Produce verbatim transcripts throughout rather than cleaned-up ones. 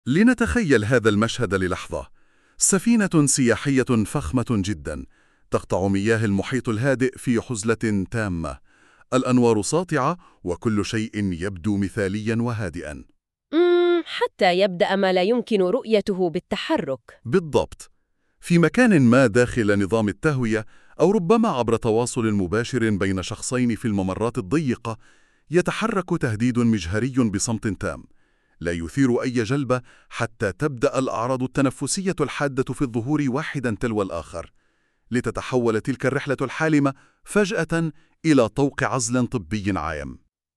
لنتخيل هذا المشهد للحظة. سفينة سياحية فخمة جدا تقطع مياه المحيط الهادئ في حزلة تامة. الأنوار ساطعة وكل شيء يبدو مثاليا وهادئا. مم، حتى يبدأ ما لا يمكن رؤيته بالتحرك. بالضبط. في مكان ما داخل نظام التهوية أو ربما عبر تواصل مباشر بين شخصين في الممرات الضيقة يتحرك تهديد مجهري بصمت تام، لا يثير أي جلبة حتى تبدأ الأعراض التنفسية الحادة في الظهور واحدا تلو الآخر، لتتحول تلك الرحلة الحالمة فجأة إلى طوق عزل طبي عام.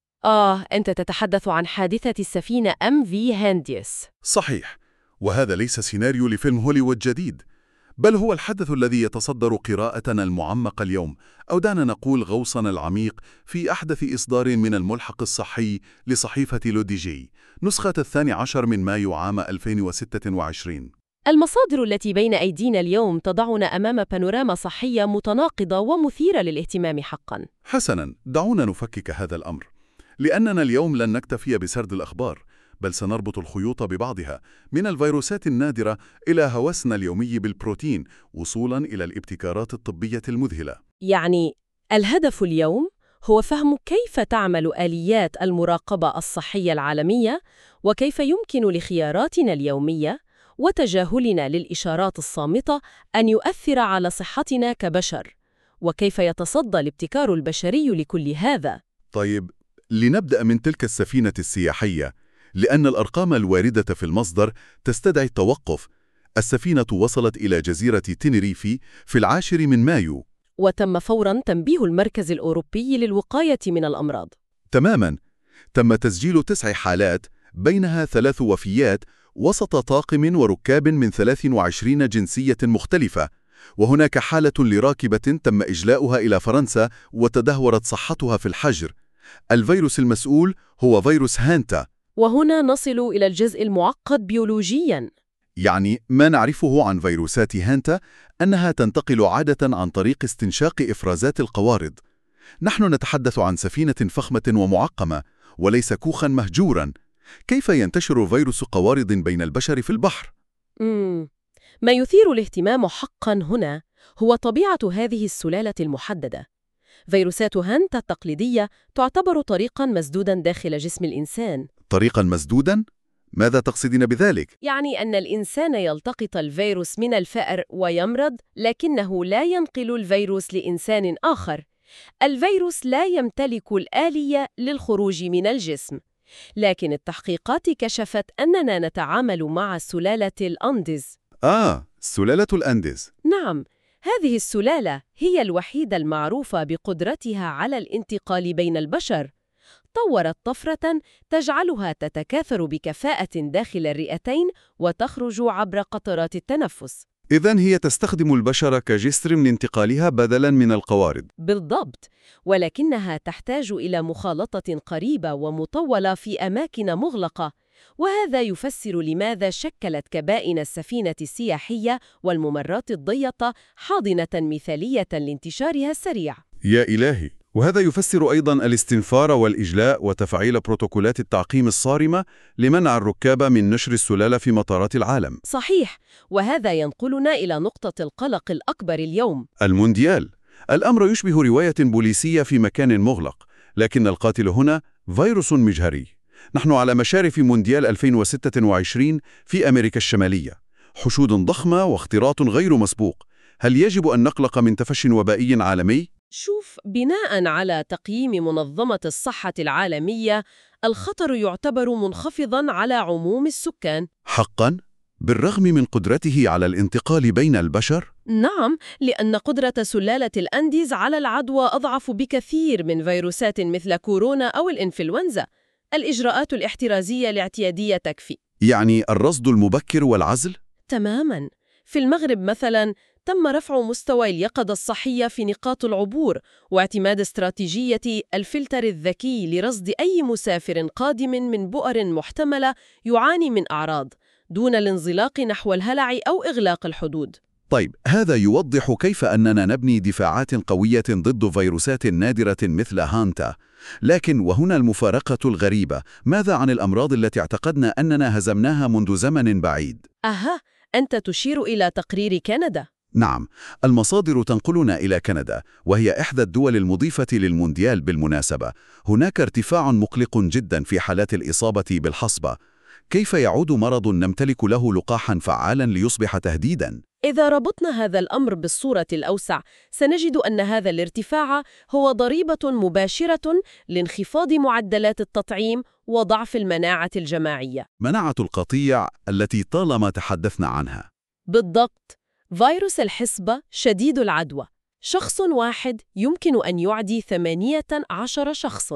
آه، أنت تتحدث عن حادثة السفينة إم في هانديس. صحيح، وهذا ليس سيناريو لفيلم هوليوود جديد، بل هو الحدث الذي يتصدر قراءتنا المعمقة اليوم، أو دعنا نقول غوصنا العميق في أحدث إصدار من الملحق الصحي لصحيفة لوديجي، نسخة الثاني عشر من مايو عام ألفين وستة وعشرين. المصادر التي بين أيدينا اليوم تضعنا أمام بانوراما صحية متناقضة ومثيرة للاهتمام حقاً. حسناً، دعونا نفكك هذا الأمر، لأننا اليوم لن نكتفي بسرد الأخبار، بل سنربط الخيوط ببعضها، من الفيروسات النادرة إلى هوسنا اليومي بالبروتين، وصولاً إلى الابتكارات الطبية المذهلة. يعني الهدف اليوم هو فهم كيف تعمل آليات المراقبة الصحية العالمية، وكيف يمكن لخياراتنا اليومية وتجاهلنا للإشارات الصامتة أن يؤثر على صحتنا كبشر، وكيف يتصدى الابتكار البشري لكل هذا. طيب، لنبدأ من تلك السفينة السياحية، لأن الأرقام الواردة في المصدر تستدعي التوقف. السفينة وصلت إلى جزيرة تينيريفي في العاشر من مايو. وتم فوراً تنبيه المركز الأوروبي للوقاية من الأمراض. تماماً. تم تسجيل تسع حالات، بينها ثلاث وفيات، وسط طاقم وركاب من ثلاث وعشرين جنسية مختلفة. وهناك حالة لراكبة تم إجلاؤها إلى فرنسا وتدهورت صحتها في الحجر. الفيروس المسؤول هو فيروس هانتا. وهنا نصل إلى الجزء المعقد بيولوجياً. يعني ما نعرفه عن فيروسات هانتا أنها تنتقل عادة عن طريق استنشاق إفرازات القوارض. نحن نتحدث عن سفينة فخمة ومعقمة، وليس كوخا مهجورا. كيف ينتشر فيروس قوارض بين البشر في البحر؟ مم. ما يثير الاهتمام حقاً هنا هو طبيعة هذه السلالة المحددة. فيروسات هانتا التقليدية تعتبر طريقاً مسدوداً داخل جسم الإنسان. طريقا مسدودا؟ ماذا تقصدين بذلك؟ يعني أن الإنسان يلتقط الفيروس من الفأر ويمرض، لكنه لا ينقل الفيروس لإنسان آخر. الفيروس لا يمتلك الآلية للخروج من الجسم. لكن التحقيقات كشفت أننا نتعامل مع سلالة الأنديز. آه، سلالة الأنديز. نعم، هذه السلالة هي الوحيدة المعروفة بقدرتها على الانتقال بين البشر. طورت طفرة تجعلها تتكاثر بكفاءة داخل الرئتين وتخرج عبر قطرات التنفس. إذن هي تستخدم البشر كجسر من انتقالها بدلاً من القوارض. بالضبط، ولكنها تحتاج إلى مخالطة قريبة ومطولة في أماكن مغلقة، وهذا يفسر لماذا شكلت كبائن السفينة السياحية والممرات الضيقة حاضنة مثالية لانتشارها السريع. يا إلهي! وهذا يفسر أيضاً الاستنفار والإجلاء وتفعيل بروتوكولات التعقيم الصارمة لمنع الركاب من نشر السلالة في مطارات العالم. صحيح، وهذا ينقلنا إلى نقطة القلق الأكبر اليوم. المونديال. الأمر يشبه رواية بوليسية في مكان مغلق، لكن القاتل هنا فيروس مجهري. نحن على مشارف مونديال ألفين وستة وعشرين في أمريكا الشمالية. حشود ضخمة واختراط غير مسبوق. هل يجب أن نقلق من تفشي وبائي عالمي؟ شوف، بناء على تقييم منظمة الصحة العالمية، الخطر يعتبر منخفضاً على عموم السكان. حقاً؟ بالرغم من قدرته على الانتقال بين البشر؟ نعم، لأن قدرة سلالة الأنديز على العدوى أضعف بكثير من فيروسات مثل كورونا أو الإنفلونزا. الإجراءات الاحترازية الاعتيادية تكفي. يعني الرصد المبكر والعزل؟ تماماً. في المغرب مثلاً تم رفع مستوى اليقظة الصحية في نقاط العبور، واعتماد استراتيجية الفلتر الذكي لرصد أي مسافر قادم من بؤر محتملة يعاني من أعراض، دون الانزلاق نحو الهلع أو إغلاق الحدود. طيب، هذا يوضح كيف أننا نبني دفاعات قوية ضد فيروسات نادرة مثل هانتا. لكن وهنا المفارقة الغريبة، ماذا عن الأمراض التي اعتقدنا أننا هزمناها منذ زمن بعيد؟ أها، أنت تشير إلى تقرير كندا. نعم، المصادر تنقلنا إلى كندا، وهي إحدى الدول المضيفة للمونديال بالمناسبة. هناك ارتفاع مقلق جدا في حالات الإصابة بالحصبة. كيف يعود مرض نمتلك له لقاحا فعالا ليصبح تهديدا؟ إذا ربطنا هذا الأمر بالصورة الأوسع، سنجد أن هذا الارتفاع هو ضريبة مباشرة لانخفاض معدلات التطعيم وضعف المناعة الجماعية. مناعة القطيع التي طالما تحدثنا عنها. بالضبط، فيروس الحصبة شديد العدوى. شخص واحد يمكن أن يعدي ثمانية عشر شخص.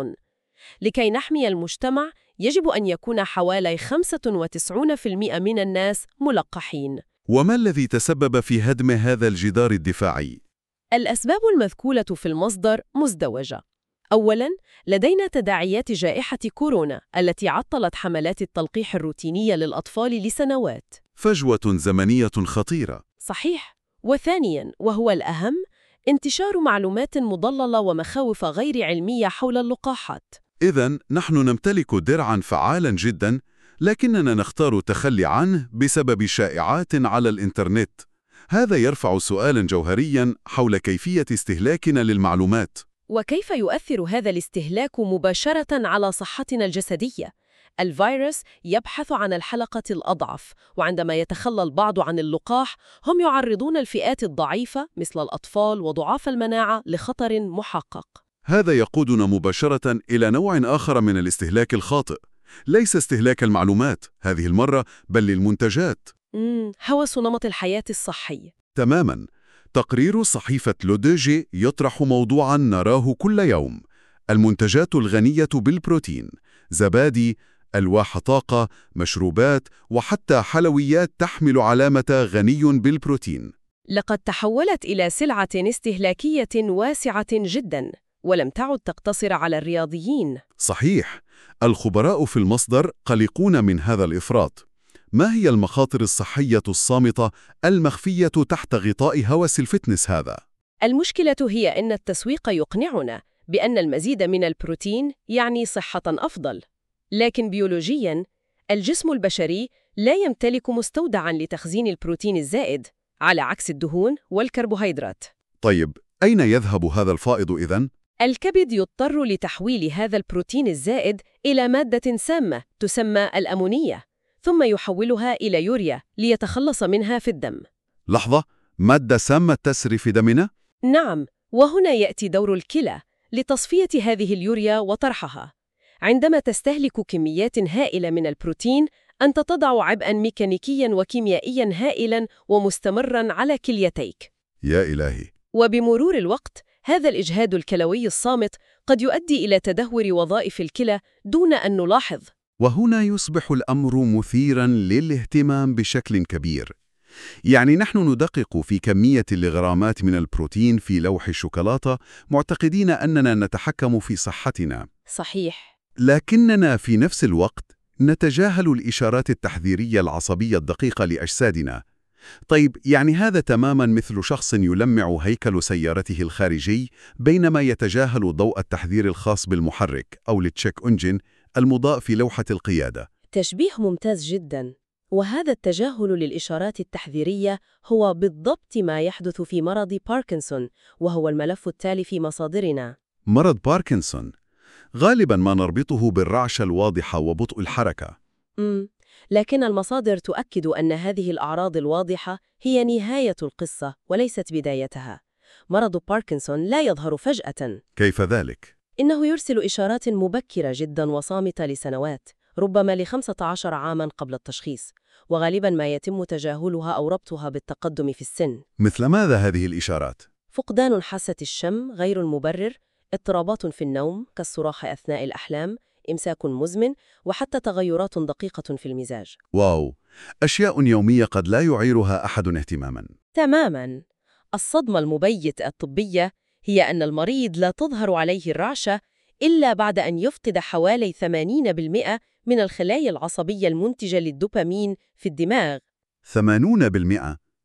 لكي نحمي المجتمع، يجب أن يكون حوالي خمسة وتسعين بالمئة من الناس ملقحين. وما الذي تسبب في هدم هذا الجدار الدفاعي؟ الأسباب المذكورة في المصدر مزدوجة. أولاً، لدينا تداعيات جائحة كورونا التي عطلت حملات التلقيح الروتينية للأطفال لسنوات. فجوة زمنية خطيرة. صحيح. وثانياً، وهو الأهم، انتشار معلومات مضللة ومخاوف غير علمية حول اللقاحات. إذن نحن نمتلك درعاً فعالاً جداً، لكننا نختار التخلي عنه بسبب شائعات على الإنترنت. هذا يرفع سؤالاً جوهرياً حول كيفية استهلاكنا للمعلومات. وكيف يؤثر هذا الاستهلاك مباشرة على صحتنا الجسدية؟ الفيروس يبحث عن الحلقة الأضعف، وعندما يتخلى البعض عن اللقاح، هم يعرضون الفئات الضعيفة مثل الأطفال وضعاف المناعة لخطر محقق. هذا يقودنا مباشرة إلى نوع آخر من الاستهلاك الخاطئ، ليس استهلاك المعلومات هذه المرة، بل للمنتجات. مم، هوس نمط الحياة الصحي. تماماً. تقرير صحيفة لودوجي يطرح موضوعاً نراه كل يوم: المنتجات الغنية بالبروتين، زبادي، ألواح طاقة، مشروبات، وحتى حلويات تحمل علامة غني بالبروتين. لقد تحولت إلى سلعة استهلاكية واسعة جداً، ولم تعد تقتصر على الرياضيين. صحيح. الخبراء في المصدر قلقون من هذا الإفراط. ما هي المخاطر الصحية الصامتة المخفية تحت غطاء هوس الفتنس هذا؟ المشكلة هي أن التسويق يقنعنا بأن المزيد من البروتين يعني صحة أفضل. لكن بيولوجياً، الجسم البشري لا يمتلك مستودعاً لتخزين البروتين الزائد، على عكس الدهون والكربوهيدرات. طيب، أين يذهب هذا الفائض إذن؟ الكبد يضطر لتحويل هذا البروتين الزائد إلى مادة سامة تسمى الأمونية، ثم يحولها إلى يوريا ليتخلص منها في الدم. لحظة، مادة سامة تسري في دمنا؟ نعم، وهنا يأتي دور الكلى لتصفية هذه اليوريا وطرحها. عندما تستهلك كميات هائلة من البروتين، أنت تضع عبئاً ميكانيكياً وكيميائياً هائلاً ومستمراً على كليتيك. يا إلهي. وبمرور الوقت، هذا الإجهاد الكلوي الصامت قد يؤدي إلى تدهور وظائف الكلى دون أن نلاحظ. وهنا يصبح الأمر مثيراً للاهتمام بشكل كبير. يعني نحن ندقق في كمية الغرامات من البروتين في لوح الشوكولاتة، معتقدين أننا نتحكم في صحتنا. صحيح. لكننا في نفس الوقت نتجاهل الإشارات التحذيرية العصبية الدقيقة لأجسادنا. طيب، يعني هذا تماماً مثل شخص يلمع هيكل سيارته الخارجي بينما يتجاهل ضوء التحذير الخاص بالمحرك أو التشيك إنجن المضاء في لوحة القيادة. تشبيه ممتاز جداً. وهذا التجاهل للإشارات التحذيرية هو بالضبط ما يحدث في مرض باركنسون، وهو الملف التالي في مصادرنا. مرض باركنسون غالباً ما نربطه بالرعشة الواضحة وبطء الحركة. امم لكن المصادر تؤكد أن هذه الأعراض الواضحة هي نهاية القصة وليست بدايتها. مرض باركنسون لا يظهر فجأة. كيف ذلك؟ إنه يرسل إشارات مبكرة جداً وصامتة لسنوات، ربما لخمسة عشر عاماً قبل التشخيص، وغالباً ما يتم تجاهلها أو ربطها بالتقدم في السن. مثل ماذا هذه الإشارات؟ فقدان حاسة الشم غير المبرر، اضطرابات في النوم كالصراخ أثناء الأحلام، إمساك مزمن، وحتى تغيرات دقيقة في المزاج. واو، أشياء يومية قد لا يعيرها أحد اهتماماً. تماماً. الصدمة المبيت الطبية هي أن المريض لا تظهر عليه الرعشة إلا بعد أن يفقد حوالي ثمانين بالمئة من الخلايا العصبية المنتجة للدوبامين في الدماغ. ثمانين بالمئة؟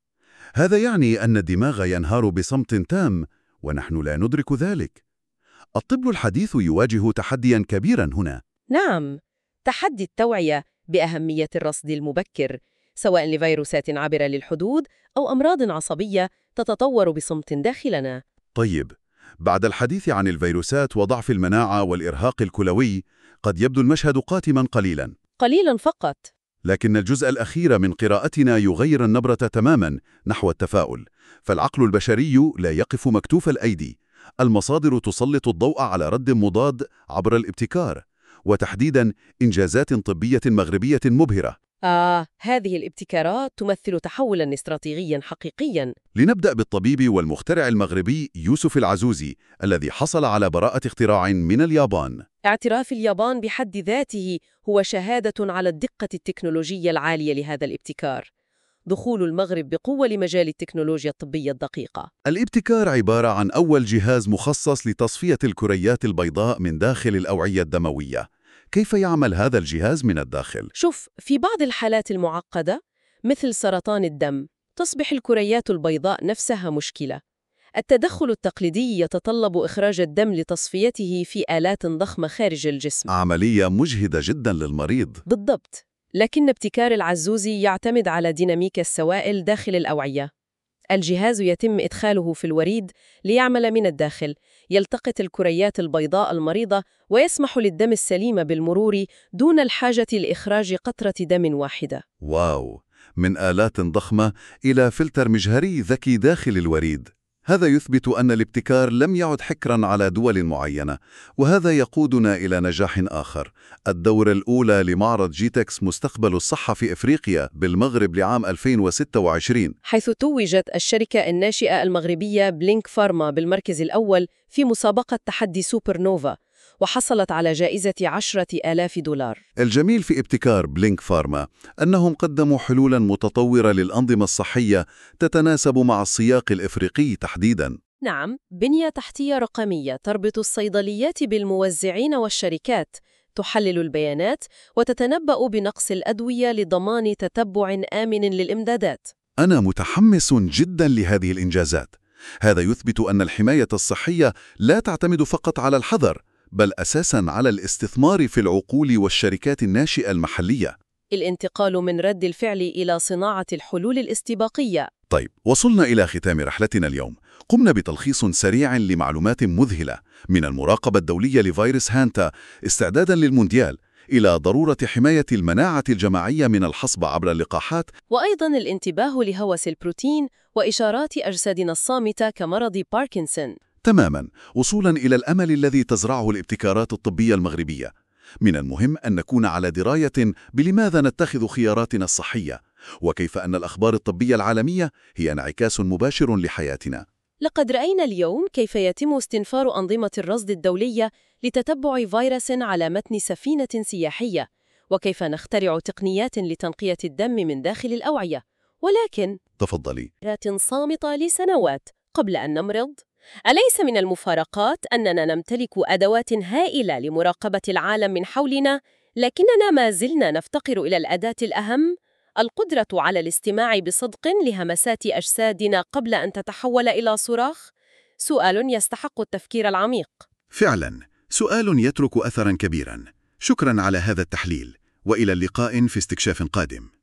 هذا يعني أن الدماغ ينهار بصمت تام ونحن لا ندرك ذلك. الطب الحديث يواجه تحدياً كبيراً هنا. نعم، تحدي التوعية بأهمية الرصد المبكر، سواء لفيروسات عابرة للحدود أو أمراض عصبية تتطور بصمت داخلنا. طيب، بعد الحديث عن الفيروسات وضعف المناعة والإرهاق الكلوي، قد يبدو المشهد قاتماً قليلاً. قليلاً فقط. لكن الجزء الأخير من قراءتنا يغير النبرة تماماً نحو التفاؤل، فالعقل البشري لا يقف مكتوف الأيدي. المصادر تسلط الضوء على رد مضاد عبر الابتكار، وتحديداً إنجازات طبية مغربية مبهرة. آه، هذه الابتكارات تمثل تحولاً استراتيجياً حقيقياً. لنبدأ بالطبيب والمخترع المغربي يوسف العزوزي، الذي حصل على براءة اختراع من اليابان. اعتراف اليابان بحد ذاته هو شهادة على الدقة التكنولوجية العالية لهذا الابتكار. دخول المغرب بقوة لمجال التكنولوجيا الطبية الدقيقة. الابتكار عبارة عن أول جهاز مخصص لتصفية الكريات البيضاء من داخل الأوعية الدموية. كيف يعمل هذا الجهاز من الداخل؟ شوف، في بعض الحالات المعقدة مثل سرطان الدم تصبح الكريات البيضاء نفسها مشكلة. التدخل التقليدي يتطلب إخراج الدم لتصفيته في آلات ضخمة خارج الجسم. عملية مجهدة جدا للمريض. بالضبط، لكن ابتكار العزوزي يعتمد على ديناميك السوائل داخل الأوعية. الجهاز يتم إدخاله في الوريد ليعمل من الداخل، يلتقط الكريات البيضاء المريضة ويسمح للدم السليم بالمرور دون الحاجة لإخراج قطرة دم واحدة. واو، من آلات ضخمة إلى فلتر مجهري ذكي داخل الوريد. هذا يثبت أن الابتكار لم يعد حكراً على دول معينة، وهذا يقودنا إلى نجاح آخر، الدورة الأولى لمعرض جيتكس مستقبل الصحة في إفريقيا بالمغرب لعام ألفين وستة وعشرين، حيث توجت الشركة الناشئة المغربية بلينك فارما بالمركز الأول في مسابقة تحدي سوبر نوفا، وحصلت على جائزة عشرة آلاف دولار. الجميل في ابتكار بلينك فارما أنهم قدموا حلولاً متطورة للأنظمة الصحية تتناسب مع السياق الإفريقي تحديداً. نعم، بنية تحتية رقمية تربط الصيدليات بالموزعين والشركات، تحلل البيانات وتتنبأ بنقص الأدوية لضمان تتبع آمن للإمدادات. أنا متحمس جداً لهذه الإنجازات. هذا يثبت أن الحماية الصحية لا تعتمد فقط على الحذر، بل أساساً على الاستثمار في العقول والشركات الناشئة المحلية. الانتقال من رد الفعل إلى صناعة الحلول الاستباقية. طيب، وصلنا إلى ختام رحلتنا اليوم. قمنا بتلخيص سريع لمعلومات مذهلة، من المراقبة الدولية لفيروس هانتا استعداداً للمونديال، إلى ضرورة حماية المناعة الجماعية من الحصبة عبر اللقاحات، وأيضاً الانتباه لهوس البروتين وإشارات أجسادنا الصامتة كمرض باركنسون. تماماً، وصولاً إلى الأمل الذي تزرعه الابتكارات الطبية المغربية. من المهم أن نكون على دراية بلماذا نتخذ خياراتنا الصحية، وكيف أن الأخبار الطبية العالمية هي انعكاس مباشر لحياتنا. لقد رأينا اليوم كيف يتم استنفار أنظمة الرصد الدولية لتتبع فيروس على متن سفينة سياحية، وكيف نخترع تقنيات لتنقية الدم من داخل الأوعية، ولكن تفضلي. رات صامتة لسنوات قبل أن نمرض. أليس من المفارقات أننا نمتلك أدوات هائلة لمراقبة العالم من حولنا، لكننا ما زلنا نفتقر إلى الأداة الأهم، القدرة على الاستماع بصدق لهمسات أجسادنا قبل أن تتحول إلى صراخ؟ سؤال يستحق التفكير العميق. فعلاً، سؤال يترك أثراً كبيراً. شكراً على هذا التحليل، وإلى اللقاء في استكشاف قادم.